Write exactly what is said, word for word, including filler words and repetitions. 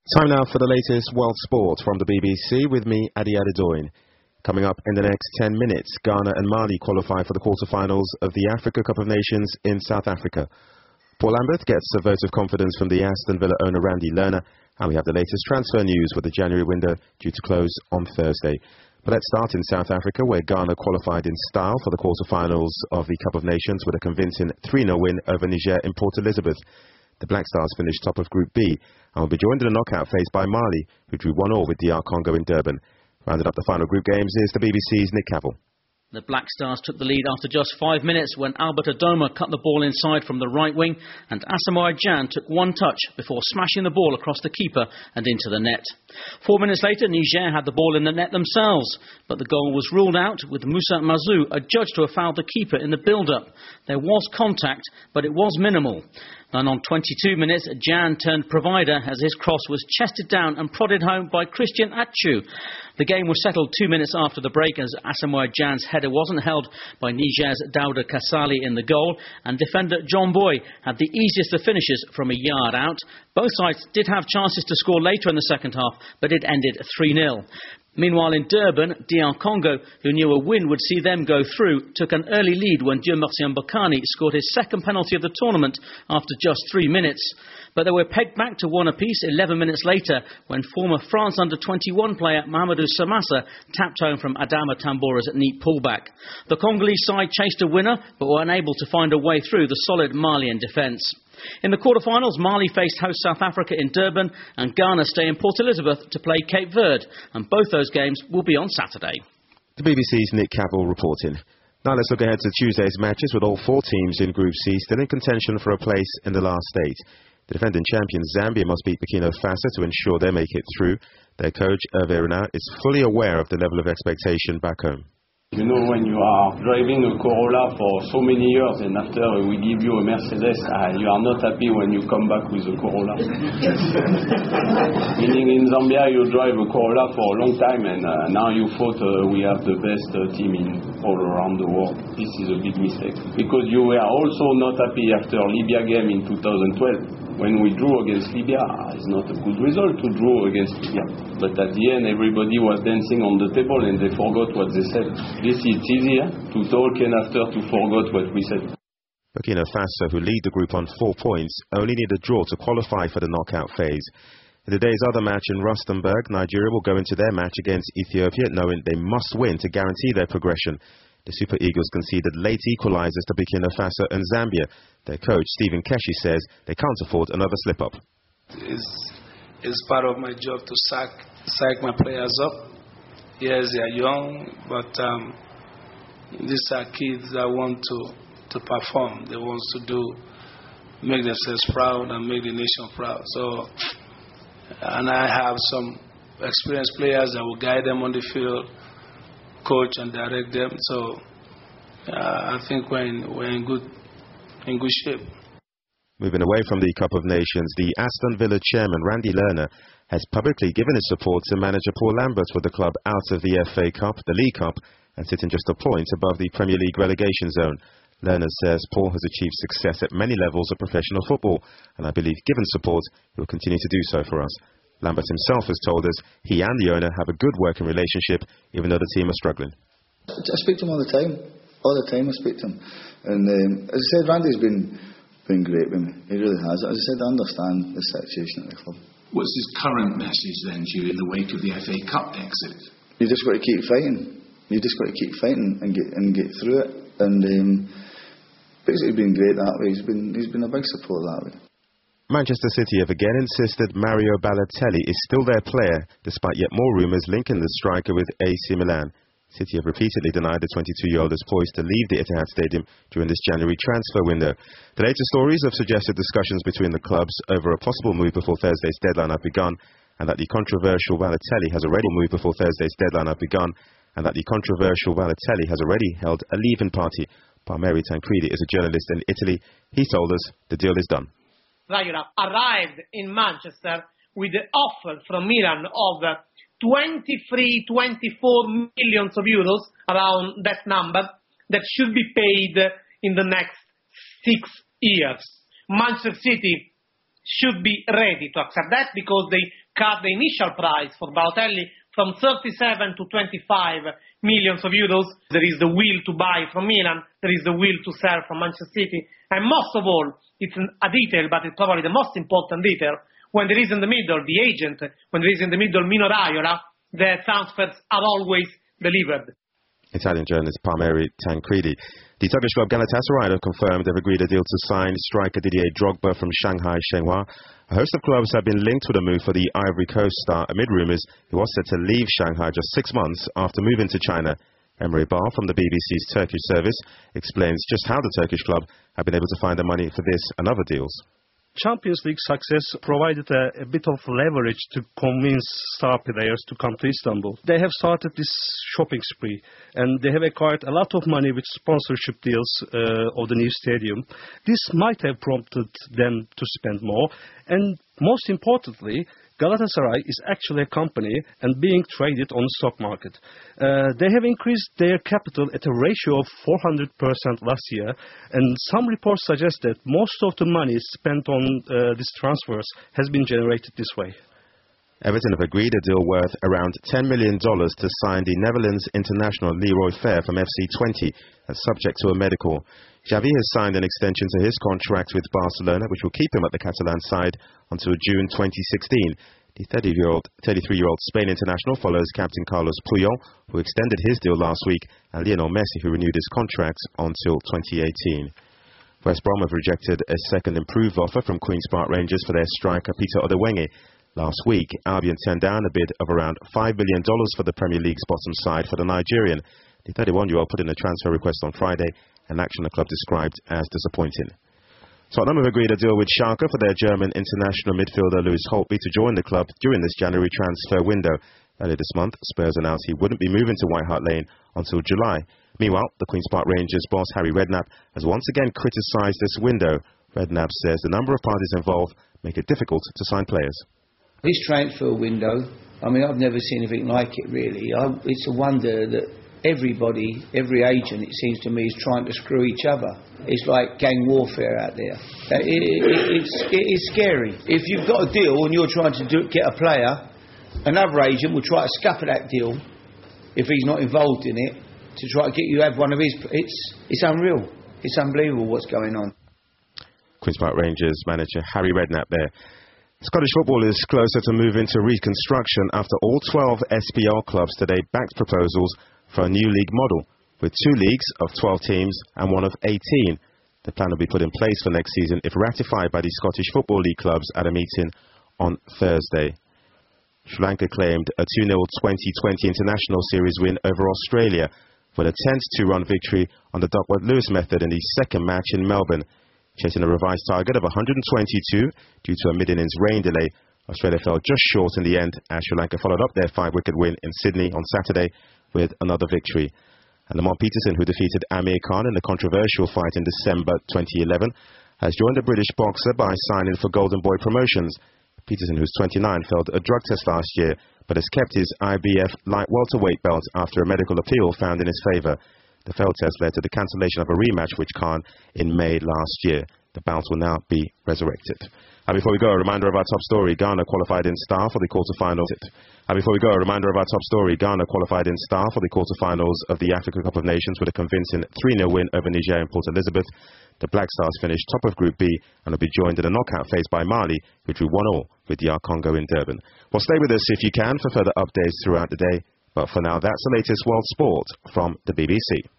Time now for the latest world sport from the B B C with me, Adi Adedoyin. Coming up in the next ten minutes, Ghana and Mali qualify for the quarterfinals of the Africa Cup of Nations in South Africa. Paul Lambert gets a vote of confidence from the Aston Villa owner Randy Lerner, and we have the latest transfer news with the January window due to close on Thursday. But let's start in South Africa, where Ghana qualified in style for the quarterfinals of the Cup of Nations with a convincing three nil win over Niger in Port Elizabeth. The Black Stars finished top of Group B and will be joined in the knockout phase by Mali, who drew one all with D R Congo in Durban. Rounding up the final group games is the B B C's Nick Cavill. The Black Stars took the lead after just five minutes when Albert Adoma cut the ball inside from the right wing, and Asamoah Gyan took one touch before smashing the ball across the keeper and into the net. Four minutes later, Niger had the ball in the net themselves, but the goal was ruled out with Moussa Mazou adjudged to have fouled the keeper in the build-up. There was contact, but it was minimal. And on twenty-two minutes, Gyan turned provider as his cross was chested down and prodded home by Christian Atsu. The game was settled two minutes after the break as Asamoah Gyan's header wasn't held by Niger's Dauda Kasali in the goal, and defender John Boy had the easiest of finishes from a yard out. Both sides did have chances to score later in the second half, but it ended three nil. Meanwhile, in Durban, D R Congo, who knew a win would see them go through, took an early lead when Dieu-Merci Mbokani scored his second penalty of the tournament after just three minutes. But they were pegged back to one apiece eleven minutes later when former France under twenty-one player Mahamadou Samassa tapped home from Adama Tambora's neat pullback. The Congolese side chased a winner but were unable to find a way through the solid Malian defence. In the quarterfinals, Mali faced host South Africa in Durban and Ghana stay in Port Elizabeth to play Cape Verde, and both those games will be on Saturday. The B B C's Nick Cavill reporting. Now let's look ahead to Tuesday's matches with all four teams in Group C still in contention for a place in the last eight. The defending champion Zambia must beat Burkina Faso to ensure they make it through. Their coach Hervé Renard is fully aware of the level of expectation back home. You know, when you are driving a Corolla for so many years and after we give you a Mercedes, uh, you are not happy when you come back with a Corolla. Meaning in Zambia you drive a Corolla for a long time and uh, now you thought uh, we have the best uh, team in all around the world. This is a big mistake. Because you were also not happy after Libya game in two thousand twelve. When we drew against Libya, it's not a good result to draw against Libya. But at the end, everybody was dancing on the table and they forgot what they said. This is easier to talk and after to forget what we said. Burkina Faso, who lead the group on four points, only need a draw to qualify for the knockout phase. In today's other match in Rustenburg, Nigeria will go into their match against Ethiopia knowing they must win to guarantee their progression. The Super Eagles conceded late equalizers to Burkina Faso and Zambia. Their coach, Stephen Keshi, says they can't afford another slip-up. It's, it's part of my job to sack, sack my players up. Yes, they are young, but um, these are kids that want to, to perform. They want to do, make themselves proud and make the nation proud. So, and I have some experienced players that will guide them on the field, coach and direct them. So uh, I think we're in, we're in good in good shape. Moving away from the Cup of Nations, the Aston Villa chairman Randy Lerner has publicly given his support to manager Paul Lambert with the club out of the F A Cup, the League Cup, and sitting just a point above the Premier League relegation zone. Lerner says Paul has achieved success at many levels of professional football, and I believe given support, he will continue to do so for us. Lambert himself has told us he and the owner have a good working relationship, even though the team are struggling. I speak to him all the time. All the time I speak to him. And um, as I said, Randy's been, been great with me. He really has. As I said, I understand the situation at the club. What's his current message then to you in the wake of the F A Cup exit? You just got to keep fighting. You just got to keep fighting and get and get through it. And um, basically been great that way. He's been, he's been a big support that way. Manchester City have again insisted Mario Balotelli is still their player, despite yet more rumours linking the striker with A C Milan. City have repeatedly denied the twenty-two-year-old is poised to leave the Etihad Stadium during this January transfer window. The latest stories have suggested discussions between the clubs over a possible move before Thursday's deadline have begun, and that the controversial Balotelli has already moved before Thursday's deadline have begun, and that the controversial Balotelli has already held a leaving party. Palmieri Tancredi is a journalist in Italy. He told us the deal is done. Raiola arrived in Manchester with the offer from Milan of twenty-three, twenty-four millions of euros, around that number, that should be paid in the next six years. Manchester City should be ready to accept that because they cut the initial price for Balotelli from thirty-seven to twenty-five millions of euros. There is the will to buy from Milan, there is the will to sell from Manchester City, and most of all, it's a detail, but it's probably the most important detail, when there is in the middle the agent, when there is in the middle Mino Raiola, the transfers are always delivered. Italian journalist Palmieri Tancredi. The Turkish club Galatasaray have confirmed they've agreed a deal to sign striker Didier Drogba from Shanghai Shenhua. A host of clubs have been linked with a move for the Ivory Coast star amid rumours he was set to leave Shanghai just six months after moving to China. Emery Bar from the B B C's Turkish service explains just how the Turkish club have been able to find the money for this and other deals. Champions League success provided a, a bit of leverage to convince star players to come to Istanbul. They have started this shopping spree and they have acquired a lot of money with sponsorship deals uh, of the new stadium. This might have prompted them to spend more, and most importantly, Galatasaray is actually a company and being traded on the stock market. Uh, they have increased their capital at a ratio of four hundred percent last year, and some reports suggest that most of the money spent on uh, these transfers has been generated this way. Everton have agreed a deal worth around ten million dollars to sign the Netherlands international Leroy Fer from F C twenty, that's subject to a medical. Xavi has signed an extension to his contract with Barcelona, which will keep him at the Catalan side until June twenty sixteen. The thirty-three-year-old Spain international follows captain Carlos Puyol, who extended his deal last week, and Lionel Messi, who renewed his contract until twenty eighteen. West Brom have rejected a second improved offer from Queen's Park Rangers for their striker Peter Odewenge. Last week, Albion turned down a bid of around five million dollars for the Premier League's bottom side for the Nigerian. The thirty-one-year-old put in a transfer request on Friday, an action the club described as disappointing. Tottenham have agreed a deal with Schalke for their German international midfielder Lewis Holtby to join the club during this January transfer window. Earlier this month, Spurs announced he wouldn't be moving to White Hart Lane until July. Meanwhile, the Queen's Park Rangers boss Harry Redknapp has once again criticised this window. Redknapp says the number of parties involved make it difficult to sign players. This transfer window, I mean, I've never seen anything like it really. I, it's a wonder that everybody, every agent, it seems to me, is trying to screw each other. It's like gang warfare out there. It, it, it's, it is scary. If you've got a deal and you're trying to do, get a player, another agent will try to scupper that deal if he's not involved in it to try to get you to have one of his. It's it's unreal. It's unbelievable what's going on. Queen's Park Rangers manager Harry Redknapp there. Scottish football is closer to moving to reconstruction after all twelve S P L clubs today backed proposals for a new league model, with two leagues of twelve teams and one of eighteen. The plan will be put in place for next season if ratified by the Scottish Football League clubs at a meeting on Thursday. Sri Lanka claimed a two nil twenty twenty international series win over Australia with a tenth two-run victory on the Duckworth-Lewis method in the second match in Melbourne. Chasing a revised target of one hundred twenty-two due to a mid-innings rain delay, Australia fell just short in the end as Sri Lanka followed up their five-wicket win in Sydney on Saturday with another victory. And Lamont Peterson, who defeated Amir Khan in a controversial fight in December twenty eleven, has joined the British boxer by signing for Golden Boy Promotions. Peterson, who's twenty-nine, failed a drug test last year, but has kept his I B F light welterweight belt after a medical appeal found in his favour. The failed test led to the cancellation of a rematch with Khan in May last year. The bout will now be resurrected. And before we go, a reminder of our top story. Ghana qualified in star for the quarterfinals. And before we go, a reminder of our top story. Ghana qualified in star for the quarterfinals of the Africa Cup of Nations with a convincing three nil win over Niger in Port Elizabeth. The Black Stars finished top of Group B and will be joined in the knockout phase by Mali, who drew one all with D R Congo in Durban. Well, stay with us if you can for further updates throughout the day. But for now, that's the latest world sport from the B B C.